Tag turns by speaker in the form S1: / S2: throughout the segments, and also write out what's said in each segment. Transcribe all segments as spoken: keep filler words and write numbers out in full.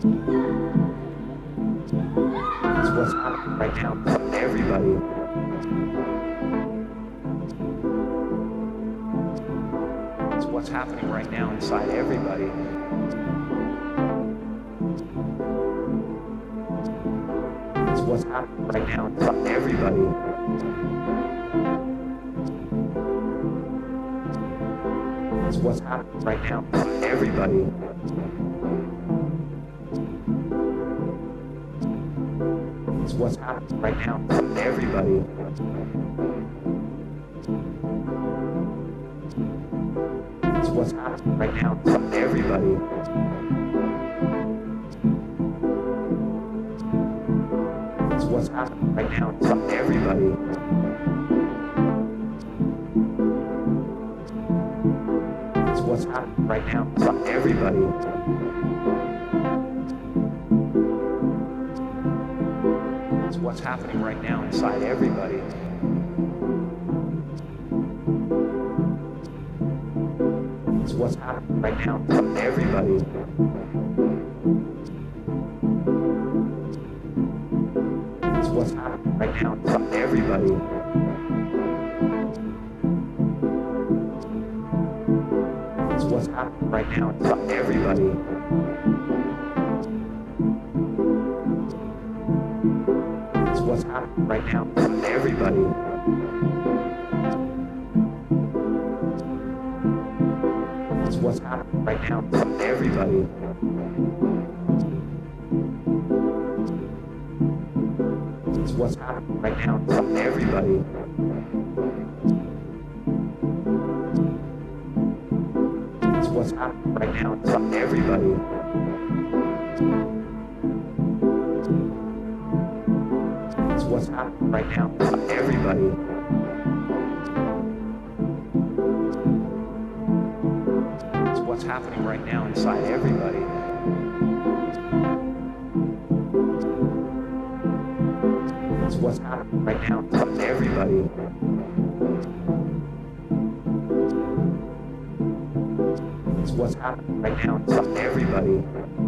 S1: It's what's happening right now inside everybody. It's what's happening right now inside everybody. It's what's happening right now inside everybody. It's what's happening right now inside everybody. It's what's happening right now inside everybody. It's what's happening right now inside everybody. It's what's happening right now inside everybody. It's what's happening right now inside everybody. It's what's happening right now inside everybody. It's what's happening right now inside everybody. It's what's happening right now inside everybody. It's what's happening right now inside everybody. It's what's happening right now inside everybody. It's what's happening right now inside everybody. It's what's happening right now inside everybody. It's what's happening right now inside everybody. It's what's happening right now inside everybody. It's what's happening right now inside everybody. It's what's happening right now inside everybody. It's what's happening right now inside everybody.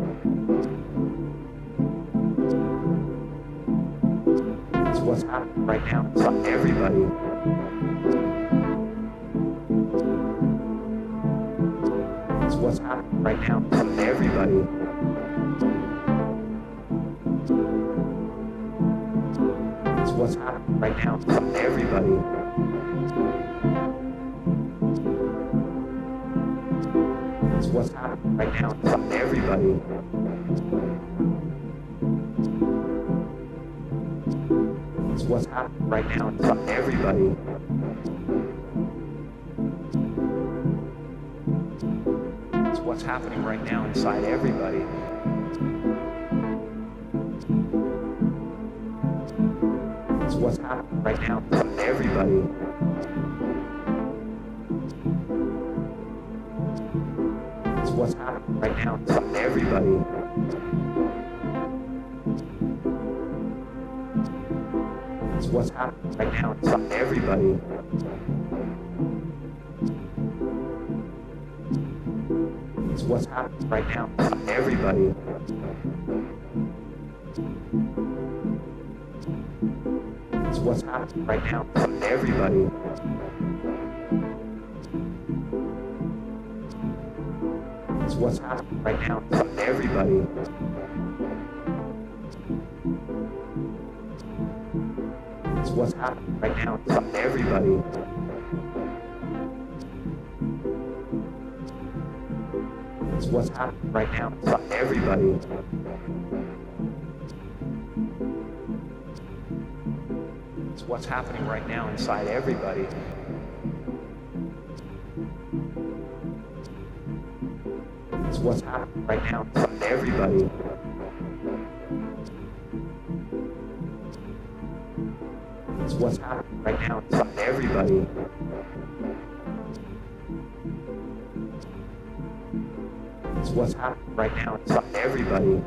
S1: It's what's happening right now inside everybody. It's what's happening right now inside everybody. It's what's happening right now inside everybody. It's what's happening right now inside everybody. It's what's happening right now inside everybody. It's what's happening right now inside everybody. It's what's happening right now inside everybody. It's what's happening right now inside everybody. It's what's happening right now inside everybody. It's what's happening right now inside everybody. It's what's happening right now inside everybody. It's what's happening right now inside everybody. It's what's happening right now inside everybody. It's what's happening right now inside everybody. It's what's happening right now inside everybody. It's what's happening right now inside everybody. It's what's happening right now inside everybody. It's what's happening right now inside everybody.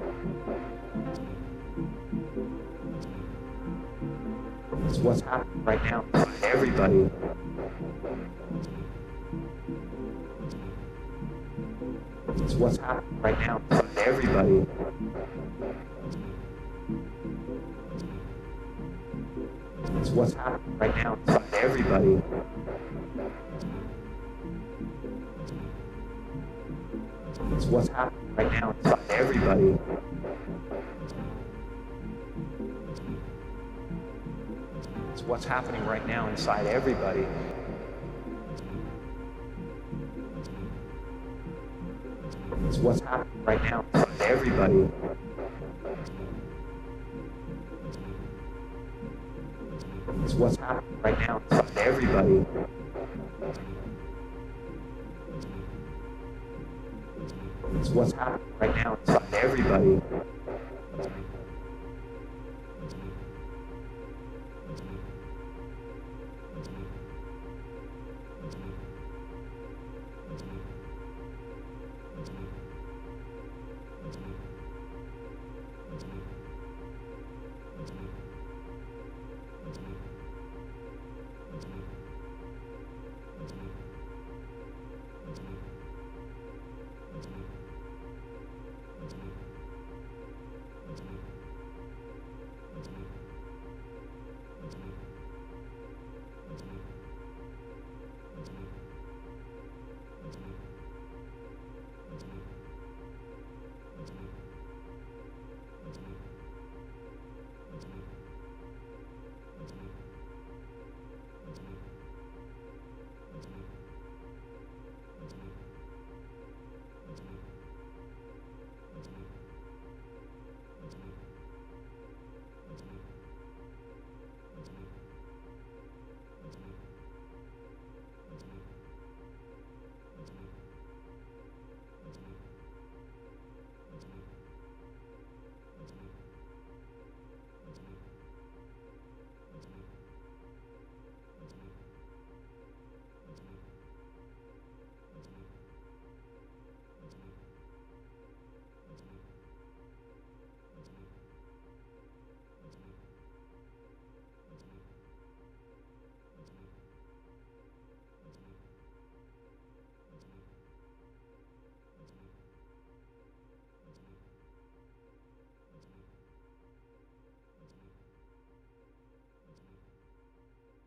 S1: It's what's happening right now inside everybody. It's It's what's happening right now inside everybody. It's what's happening right now inside everybody. It's what's happening right now inside everybody. It's what's happening right now inside everybody. It's what's happening right now inside everybody. It's what's happening right now inside everybody. It's what's happening right now inside everybody.